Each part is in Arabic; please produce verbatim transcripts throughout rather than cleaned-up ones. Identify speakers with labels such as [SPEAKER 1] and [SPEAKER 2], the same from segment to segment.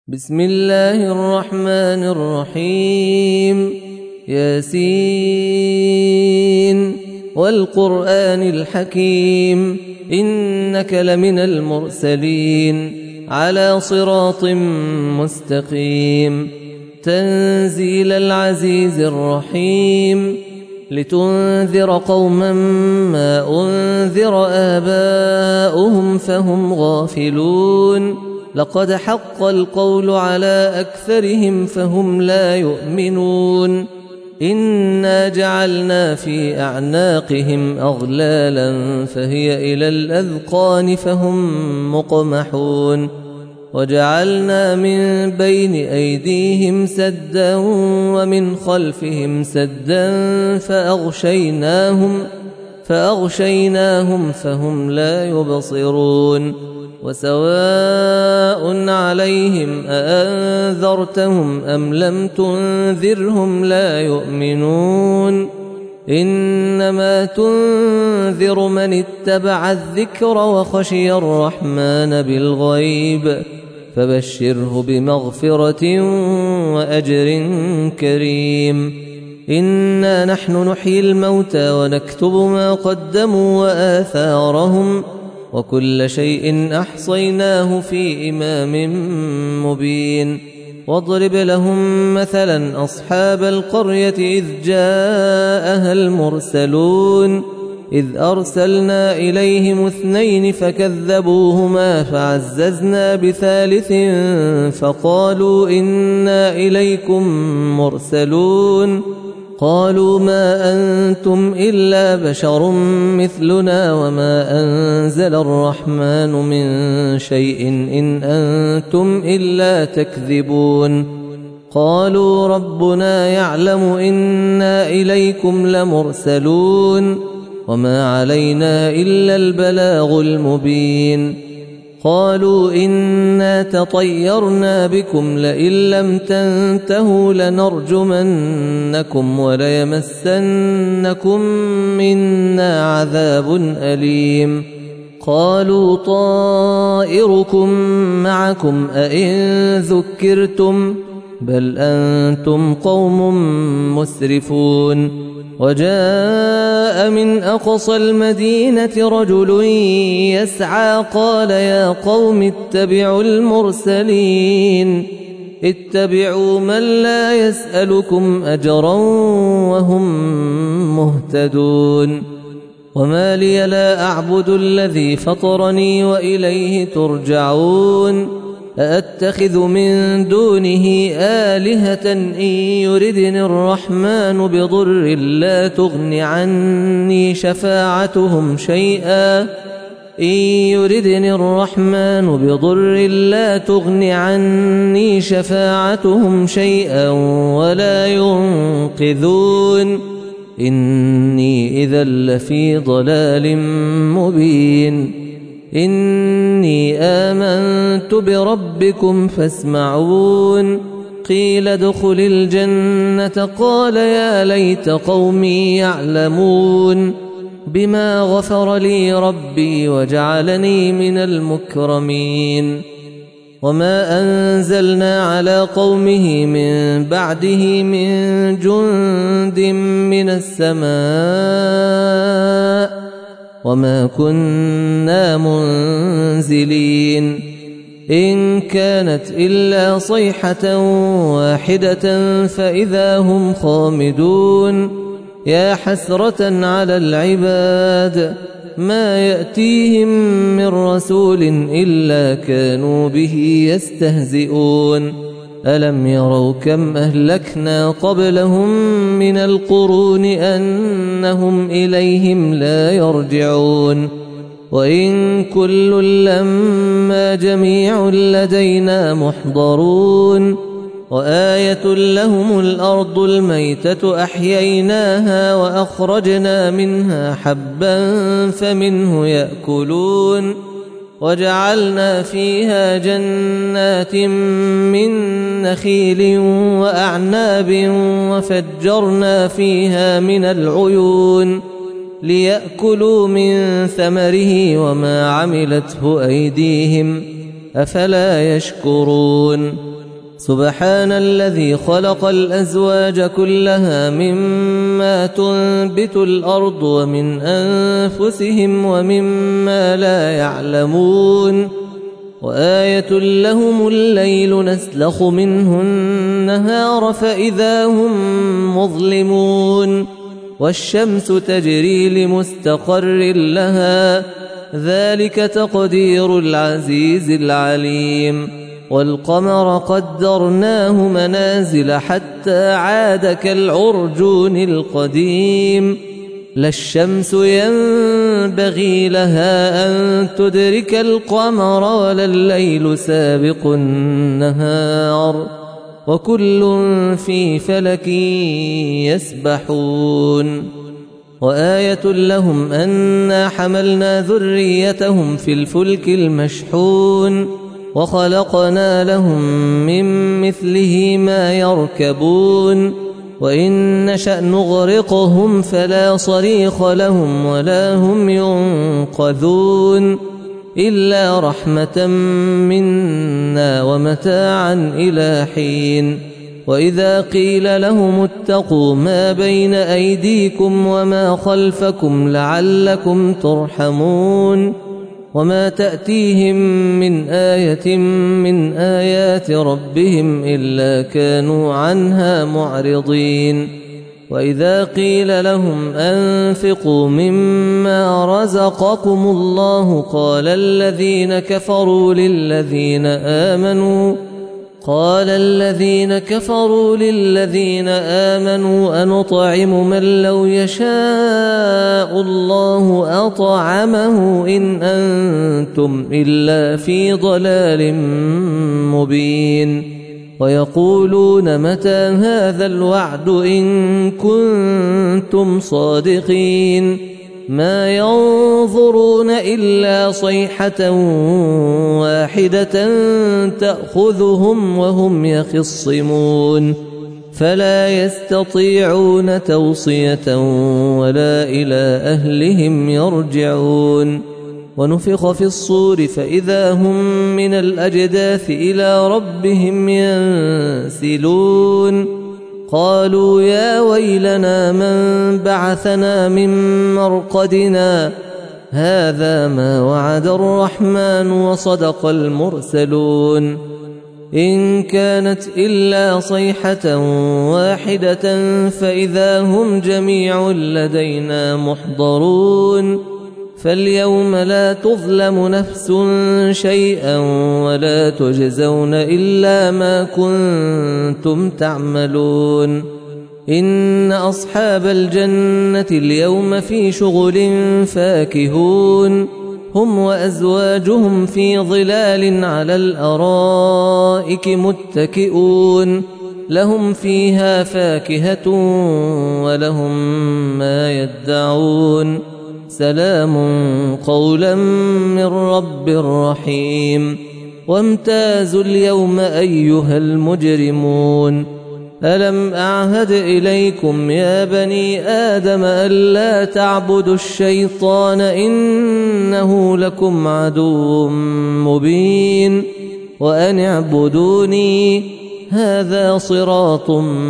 [SPEAKER 1] بسم الله الرحمن الرحيم. ياسين والقرآن الحكيم إنك لمن المرسلين على صراط مستقيم تنزيل العزيز الرحيم لتنذر قوما ما أنذر آباؤهم فهم غافلون لقد حق القول على أكثرهم فهم لا يؤمنون إنا جعلنا في أعناقهم أغلالا فهي إلى الأذقان فهم مقمحون وجعلنا من بين أيديهم سدا ومن خلفهم سدا فأغشيناهم فأغشيناهم فهم لا يبصرون وسواء عليهم أأنذرتهم أم لم تنذرهم لا يؤمنون إنما تنذر من اتبع الذكر وخشي الرحمن بالغيب فبشره بمغفرة وأجر كريم إنا نحن نحيي الموتى ونكتب ما قدموا وآثارهم وكل شيء أحصيناه في إمام مبين واضرب لهم مثلا أصحاب القرية إذ جاءها المرسلون إذ أرسلنا إليهم اثنين فكذبوهما فعززنا بثالث فقالوا إنا إليكم مرسلون قالوا ما أنتم إلا بشر مثلنا وما أنزل الرحمن من شيء إن أنتم إلا تكذبون قالوا ربنا يعلم إنا إليكم لمرسلون وما علينا إلا البلاغ المبين قالوا إنا تطيرنا بكم لئن لم تنتهوا لنرجمنكم وليمسنكم منا عذاب أليم قالوا طائركم معكم أئن ذكرتم بل أنتم قوم مسرفون وجاء من أقصى المدينة رجل يسعى قال يا قوم اتبعوا المرسلين اتبعوا من لا يسألكم أجرا وهم مهتدون وما لي لا أعبد الذي فطرني وإليه ترجعون أأتخذ من دونه آلهة إن يردني الرحمن بضر لا تغن عني شفاعتهم شيئا إن يردني الرحمن بضر لا تغن عني شفاعتهم شيئا ولا ينقذون إني إذا لفي ضلال مبين إني آمنت بربكم فاسمعون قيل ادخل الجنة قال يا ليت قومي يعلمون بما غفر لي ربي وجعلني من المكرمين وما أنزلنا على قومه من بعده من جند من السماء وما كنا منزلين إن كانت إلا صيحة واحدة فإذا هم خامدون يا حسرة على العباد ما يأتيهم من رسول إلا كانوا به يستهزئون ألم يروا كم أهلكنا قبلهم من القرون أنهم إليهم لا يرجعون وإن كل لما جميع لدينا محضرون وآية لهم الأرض الميتة أحييناها وأخرجنا منها حبا فمنه يأكلون وجعلنا فيها جنات من نخيل وأعناب وفجرنا فيها من العيون ليأكلوا من ثمره وما عملته أيديهم أفلا يشكرون سبحان الذي خلق الأزواج كلها مما تنبت الأرض ومن أنفسهم ومما لا يعلمون وآية لهم الليل نسلخ منه النهار فإذا هم مظلمون والشمس تجري لمستقر لها ذلك تقدير العزيز العليم والقمر قدرناه منازل حتى عاد كالعرجون القديم لا الشمس ينبغي لها أن تدرك القمر ولا الليل سابق النهار وكل في فلك يسبحون وآية لهم أنا حملنا ذريتهم في الفلك المشحون وخلقنا لهم من مثله ما يركبون وإن نشأ نغرقهم فلا صريخ لهم ولا هم ينقذون إلا رحمة منا ومتاعا إلى حين وإذا قيل لهم اتقوا ما بين أيديكم وما خلفكم لعلكم ترحمون وما تأتيهم من آية من آيات ربهم إلا كانوا عنها معرضين وإذا قيل لهم أنفقوا مما رزقكم الله قال الذين كفروا للذين آمنوا قال الذين كفروا للذين آمنوا أنطعم من لو يشاء الله أطعمه إن أنتم إلا في ضلال مبين ويقولون متى هذا الوعد إن كنتم صادقين ما ينظرون إلا صيحة واحدة تأخذهم وهم يخصمون فلا يستطيعون توصية ولا إلى أهلهم يرجعون ونفخ في الصور فإذا هم من الأجداث إلى ربهم ينسلون قالوا يا ويلنا من بعثنا من مرقدنا هذا ما وعد الرحمن وصدق المرسلون إن كانت إلا صيحة واحدة فإذا هم جميع لدينا محضرون فاليوم لا تظلم نفس شيئا ولا تجزون إلا ما كنتم تعملون إن أصحاب الجنة اليوم في شغل فاكهون هم وأزواجهم في ظلال على الأرائك متكئون لهم فيها فاكهة ولهم ما يدعون سلام قولا من رب رحيم وامتازوا اليوم أيها المجرمون ألم أعهد إليكم يا بني آدم ألا تعبدوا الشيطان إنه لكم عدو مبين وأن اعبدوني هذا صراط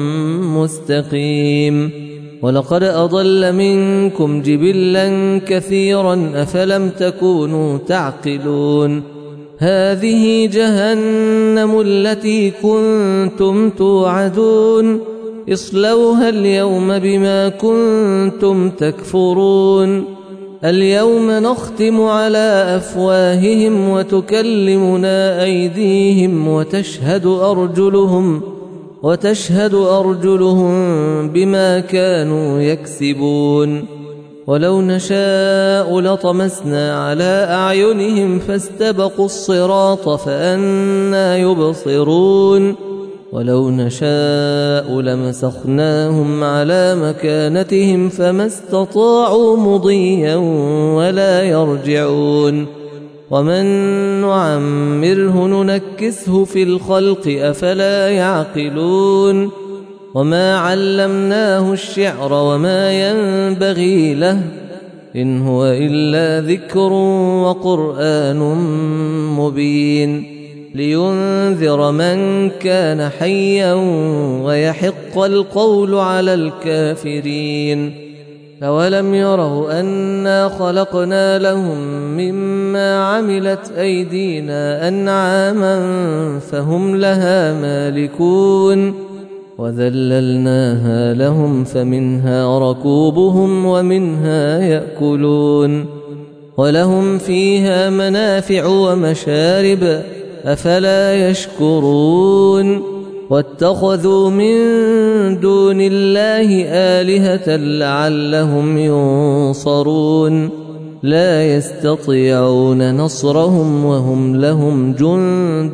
[SPEAKER 1] مستقيم ولقد أضل منكم جبلا كثيرا أفلم تكونوا تعقلون هذه جهنم التي كنتم توعدون اصلوها اليوم بما كنتم تكفرون اليوم نختم على أفواههم وتكلمنا أيديهم وتشهد أرجلهم وتشهد أرجلهم بما كانوا يكسبون ولو نشاء لطمسنا على أعينهم فاستبقوا الصراط فأنى يبصرون ولو نشاء لمسخناهم على مكانتهم فما استطاعوا مضيا ولا يرجعون ومن نعمره ننكسه في الخلق أفلا يعقلون وما علمناه الشعر وما ينبغي له إن هو إلا ذكر وقرآن مبين لينذر من كان حيا ويحق القول على الكافرين. أولم يروا أنا خلقنا لهم مما عملت أيدينا أنعاما فهم لها مالكون وذللناها لهم فمنها ركوبهم ومنها يأكلون ولهم فيها منافع ومشارب أفلا يشكرون واتخذوا من دون الله آلهة لعلهم ينصرون لا يستطيعون نصرهم وهم لهم جند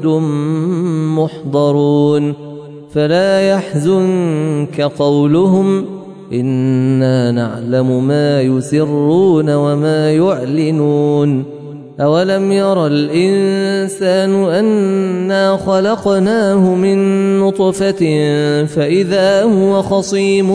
[SPEAKER 1] محضرون فلا يحزنك قولهم إنا نعلم ما يسرون وما يعلنون أولم ير الإنسان أنا خلقناه من نطفة فإذا هو خصيم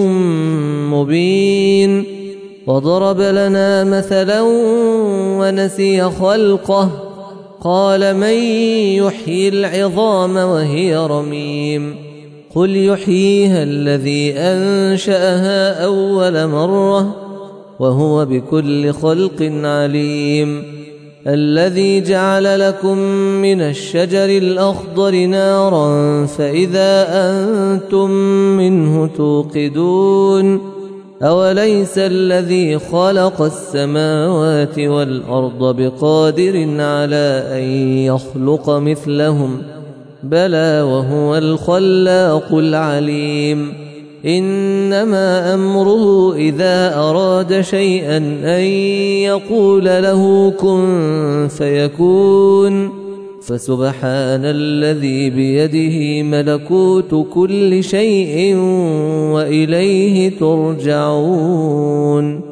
[SPEAKER 1] مبين وضرب لنا مثلا ونسي خلقه قال من يحيي العظام وهي رميم قل يحييها الذي أنشأها أول مرة وهو بكل خلق عليم الذي جعل لكم من الشجر الأخضر نارا فإذا أنتم منه توقدون أوليس الذي خلق السماوات والأرض بقادر على أن يخلق مثلهم بلى وهو الخلاق العليم إنما أمره إذا أراد شيئا أن يقول له كن فيكون فسبحان الذي بيده ملكوت كل شيء وإليه ترجعون.